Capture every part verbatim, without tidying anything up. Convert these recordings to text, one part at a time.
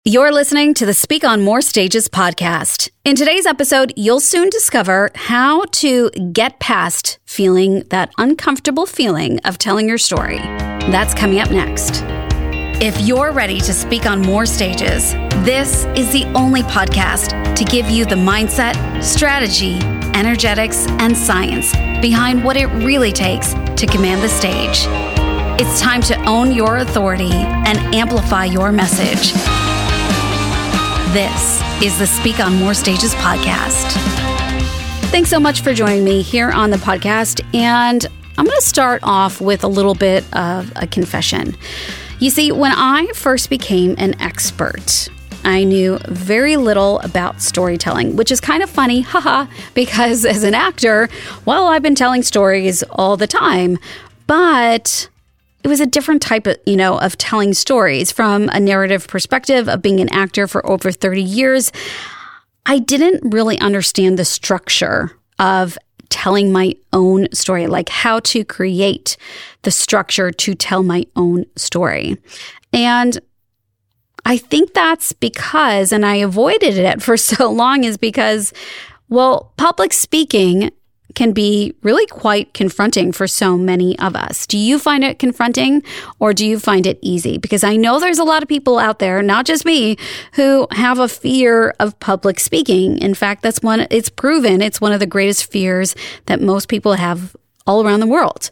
You're listening to the Speak on More Stages podcast. In today's episode, you'll soon discover how to get past feeling that uncomfortable feeling of telling your story. That's coming up next. If you're ready to speak on more stages, this is the only podcast to give you the mindset, strategy, energetics, and science behind what it really takes to command the stage. It's time to own your authority and amplify your message. This is the Speak on More Stages podcast. Thanks so much for joining me here on the podcast. And I'm going to start off with a little bit of a confession. You see, when I first became an expert, I knew very little about storytelling, which is kind of funny, haha, because as an actor, well, I've been telling stories all the time, but it was a different type of, you know, of telling stories from a narrative perspective of being an actor for over thirty years. I didn't really understand the structure of telling my own story, like how to create the structure to tell my own story. And I think that's because, and I avoided it for so long, is because, well, public speaking can be really quite confronting for so many of us. Do you find it confronting or do you find it easy? Because I know there's a lot of people out there, not just me, who have a fear of public speaking. In fact, that's one, it's proven it's one of the greatest fears that most people have all around the world.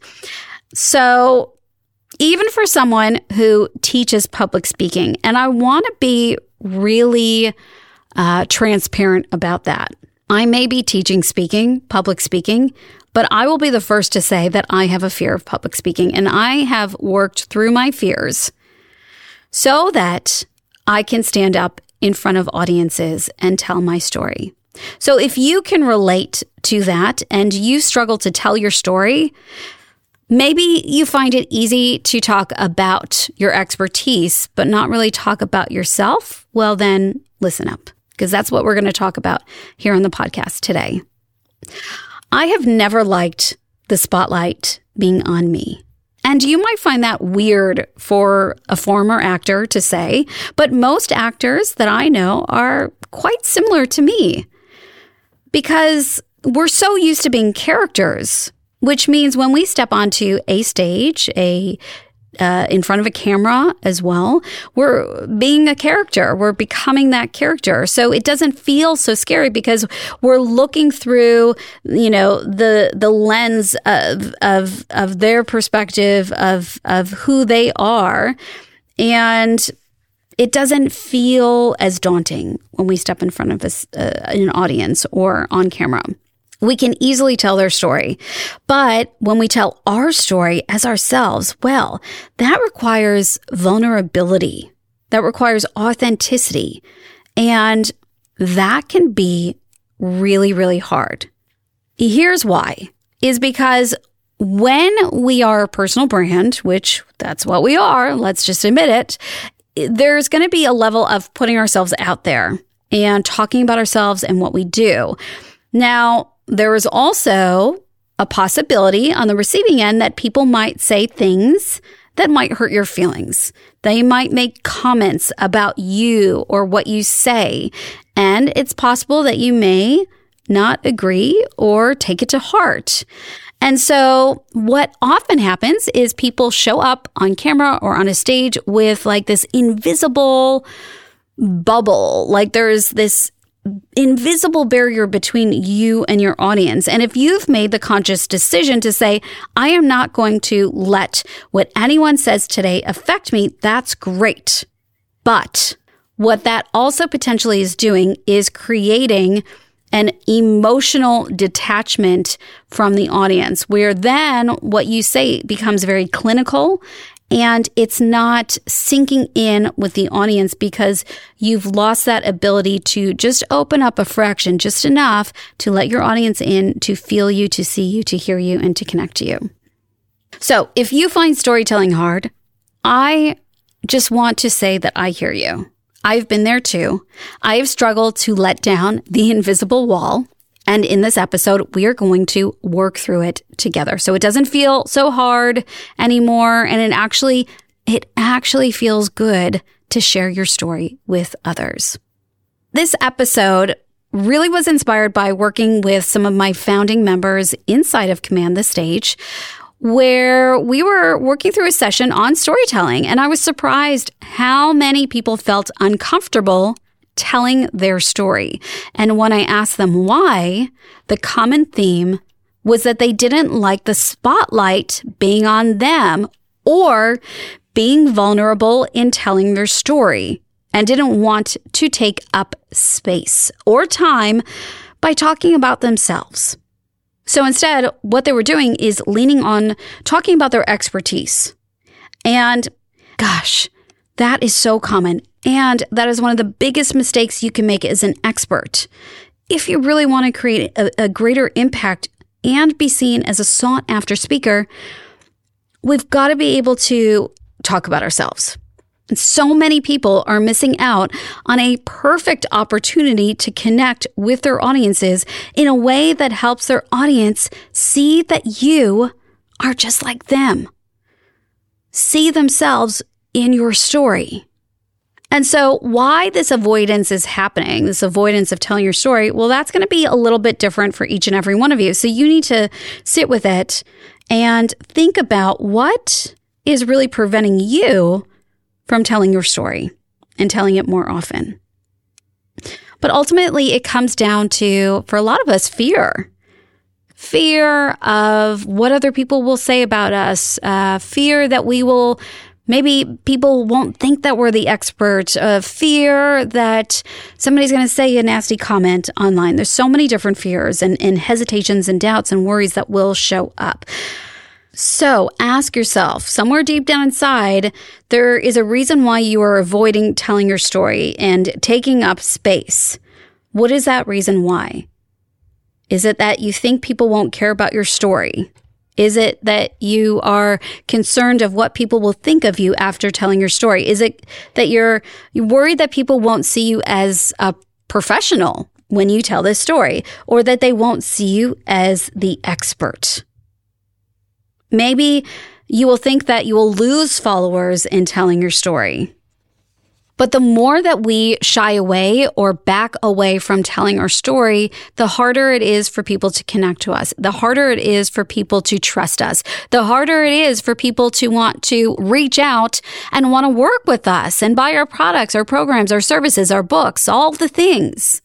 So even for someone who teaches public speaking, and I want to be really uh, transparent about that. I may be teaching speaking, public speaking, but I will be the first to say that I have a fear of public speaking, and I have worked through my fears so that I can stand up in front of audiences and tell my story. So if you can relate to that and you struggle to tell your story, maybe you find it easy to talk about your expertise, but not really talk about yourself, well then listen up, because that's what we're going to talk about here on the podcast today. I have never liked the spotlight being on me. And you might find that weird for a former actor to say, but most actors that I know are quite similar to me because we're so used to being characters, which means when we step onto a stage, a Uh, in front of a camera as well, we're being a character. We're becoming that character. So it doesn't feel so scary because we're looking through, you know, the the lens of of of their perspective of of who they are, and it doesn't feel as daunting when we step in front of a, uh, an audience or on camera. We can easily tell their story. But when we tell our story as ourselves, well, that requires vulnerability. That requires authenticity. And that can be really, really hard. Here's why. Is because when we are a personal brand, which that's what we are, let's just admit it, there's going to be a level of putting ourselves out there and talking about ourselves and what we do. Now, there is also a possibility on the receiving end that people might say things that might hurt your feelings. They might make comments about you or what you say, and it's possible that you may not agree or take it to heart. And so what often happens is people show up on camera or on a stage with like this invisible bubble, like there's this invisible barrier between you and your audience. And if you've made the conscious decision to say, I am not going to let what anyone says today affect me, that's great. But what that also potentially is doing is creating an emotional detachment from the audience, where then what you say becomes very clinical and it's not sinking in with the audience because you've lost that ability to just open up a fraction, just enough to let your audience in, to feel you, to see you, to hear you, and to connect to you. So if you find storytelling hard, I just want to say that I hear you. I've been there too. I have struggled to let down the invisible wall. And in this episode, we are going to work through it together. So it doesn't feel so hard anymore. And it actually, it actually feels good to share your story with others. This episode really was inspired by working with some of my founding members inside of Command the Stage, where we were working through a session on storytelling, and I was surprised how many people felt uncomfortable telling their story. And when I asked them why, the common theme was that they didn't like the spotlight being on them or being vulnerable in telling their story, and didn't want to take up space or time by talking about themselves. So instead, what they were doing is leaning on talking about their expertise. And gosh, that is so common. And that is one of the biggest mistakes you can make as an expert. If you really want to create a, a greater impact and be seen as a sought-after speaker, we've got to be able to talk about ourselves. And so many people are missing out on a perfect opportunity to connect with their audiences in a way that helps their audience see that you are just like them. See themselves in your story. And so why this avoidance is happening, this avoidance of telling your story, well, that's going to be a little bit different for each and every one of you. So you need to sit with it and think about what is really preventing you from telling your story and telling it more often. But ultimately, it comes down to, for a lot of us, fear. Fear of what other people will say about us. Uh, fear that we will, maybe people won't think that we're the expert. Uh, fear that somebody's going to say a nasty comment online. There's so many different fears and, and hesitations and doubts and worries that will show up. So ask yourself, somewhere deep down inside, there is a reason why you are avoiding telling your story and taking up space. What is that reason why? Is it that you think people won't care about your story? Is it that you are concerned of what people will think of you after telling your story? Is it that you're worried that people won't see you as a professional when you tell this story, or that they won't see you as the expert? Maybe you will think that you will lose followers in telling your story. But the more that we shy away or back away from telling our story, the harder it is for people to connect to us. The harder it is for people to trust us. The harder it is for people to want to reach out and want to work with us and buy our products, our programs, our services, our books, all the things.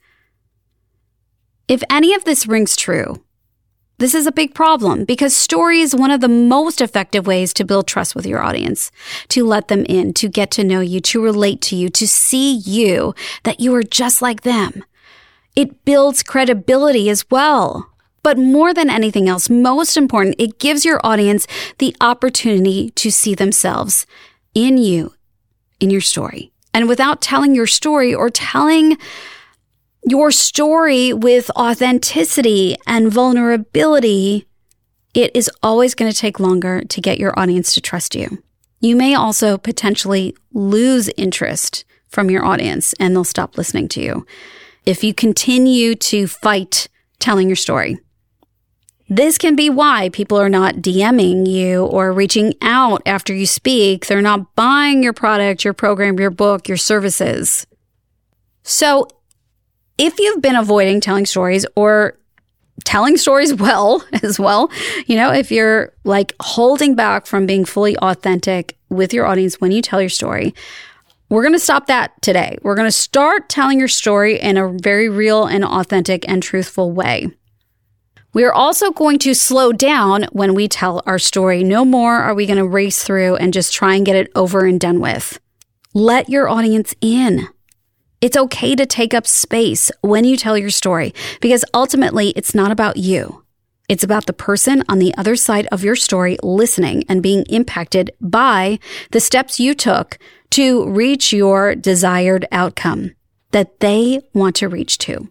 If any of this rings true, this is a big problem, because story is one of the most effective ways to build trust with your audience, to let them in, to get to know you, to relate to you, to see you, that you are just like them. It builds credibility as well. But more than anything else, most important, it gives your audience the opportunity to see themselves in you, in your story. And without telling your story or telling your story with authenticity and vulnerability, it is always going to take longer to get your audience to trust you. You may also potentially lose interest from your audience and they'll stop listening to you if you continue to fight telling your story. This can be why people are not DMing you or reaching out after you speak. They're not buying your product, your program, your book, your services. So if you've been avoiding telling stories or telling stories well as well, you know, if you're like holding back from being fully authentic with your audience when you tell your story, we're going to stop that today. We're going to start telling your story in a very real and authentic and truthful way. We are also going to slow down when we tell our story. No more are we going to race through and just try and get it over and done with. Let your audience in. It's okay to take up space when you tell your story, because ultimately it's not about you. It's about the person on the other side of your story listening and being impacted by the steps you took to reach your desired outcome that they want to reach to.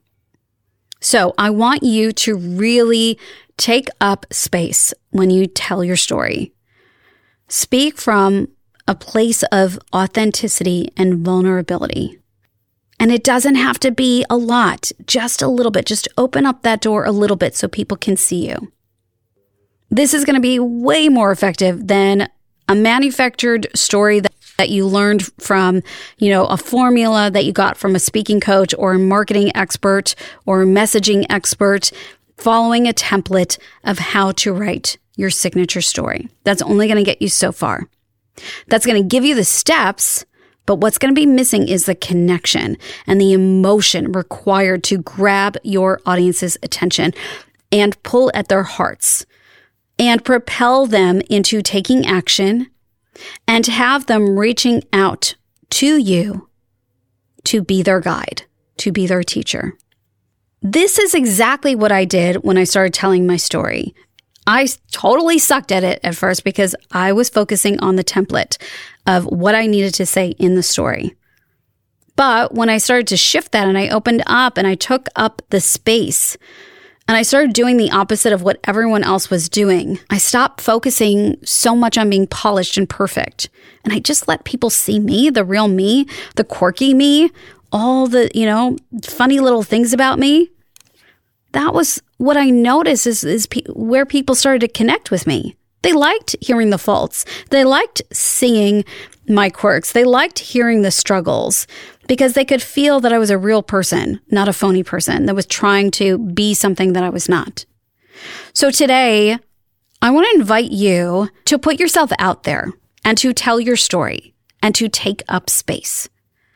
So I want you to really take up space when you tell your story. Speak from a place of authenticity and vulnerability. And it doesn't have to be a lot, just a little bit. Just open up that door a little bit so people can see you. This is going to be way more effective than a manufactured story that that you learned from, you know, a formula that you got from a speaking coach or a marketing expert or a messaging expert, following a template of how to write your signature story. That's only going to get you so far. That's going to give you the steps, but what's going to be missing is the connection and the emotion required to grab your audience's attention and pull at their hearts and propel them into taking action and have them reaching out to you to be their guide, to be their teacher. This is exactly what I did when I started telling my story. I totally sucked at it at first because I was focusing on the template of what I needed to say in the story. But when I started to shift that and I opened up and I took up the space and I started doing the opposite of what everyone else was doing, I stopped focusing so much on being polished and perfect. And I just let people see me, the real me, the quirky me, all the, you know, funny little things about me. That was what I noticed is, is pe- where people started to connect with me. They liked hearing the faults. They liked seeing my quirks. They liked hearing the struggles because they could feel that I was a real person, not a phony person that was trying to be something that I was not. So today, I want to invite you to put yourself out there and to tell your story and to take up space,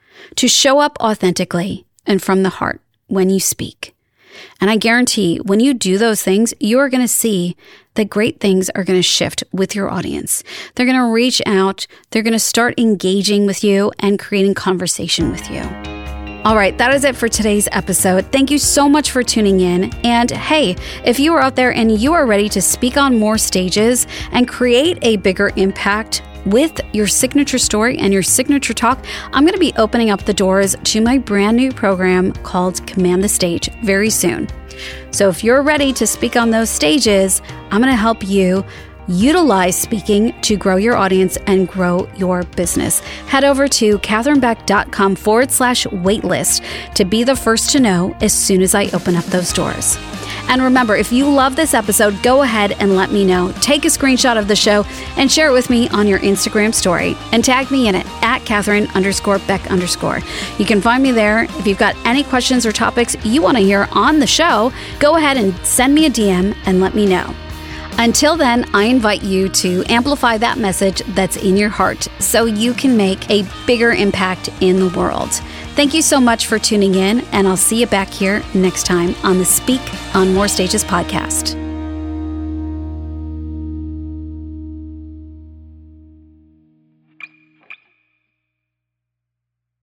to show up authentically and from the heart when you speak. And I guarantee when you do those things, you are going to see that great things are going to shift with your audience. They're going to reach out. They're going to start engaging with you and creating conversation with you. All right, that is it for today's episode. Thank you so much for tuning in. And hey, if you are out there and you are ready to speak on more stages and create a bigger impact with your signature story and your signature talk, I'm going to be opening up the doors to my brand new program called Command the Stage very soon. So if you're ready to speak on those stages, I'm going to help you utilize speaking to grow your audience and grow your business. Head over to catherinebeck.com forward slash waitlist to be the first to know as soon as I open up those doors. And remember, if you love this episode, go ahead and let me know. Take a screenshot of the show and share it with me on your Instagram story and tag me in it at Catherine underscore Beck underscore. You can find me there. If you've got any questions or topics you want to hear on the show, go ahead and send me a D M and let me know. Until then, I invite you to amplify that message that's in your heart so you can make a bigger impact in the world. Thank you so much for tuning in, and I'll see you back here next time on the Speak on More Stages podcast.